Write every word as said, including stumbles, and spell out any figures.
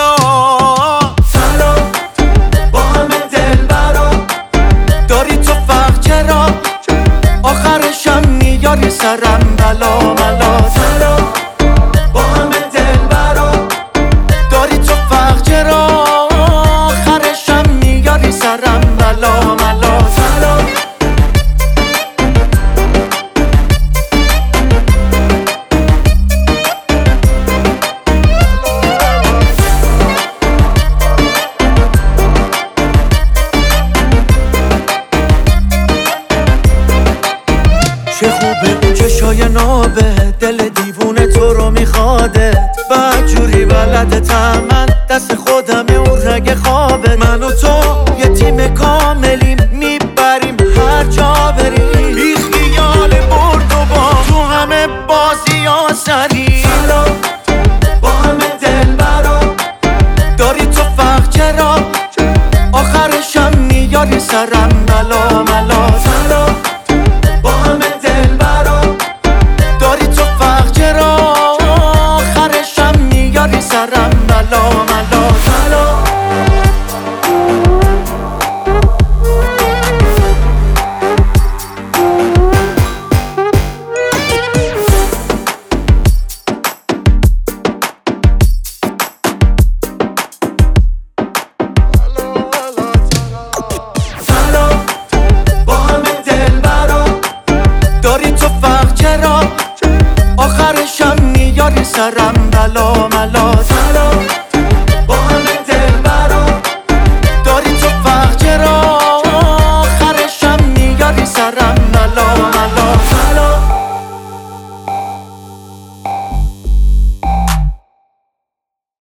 بلا سلام با همه دلبرا، داری تو فرق چرا آخرشم میاری سرم بلا ملا سلام با همه دلبرا، داری تو فرق چرا آخرشم میاری سرم بلا ملا سلام چه خوبه اون چشای نابه، دل دیوونه تو رو میخواده، بعد جوری بلدتم من دست خودمه اون رگ خوابه. من و تو یه تیم کاملیم میبریم هر جا بریم، بی خیال برد و با تو همه بازی ها سریم. سلام با همه دلبرا، داری تو فرق چرا آخرشم میاری سرم بلا ملا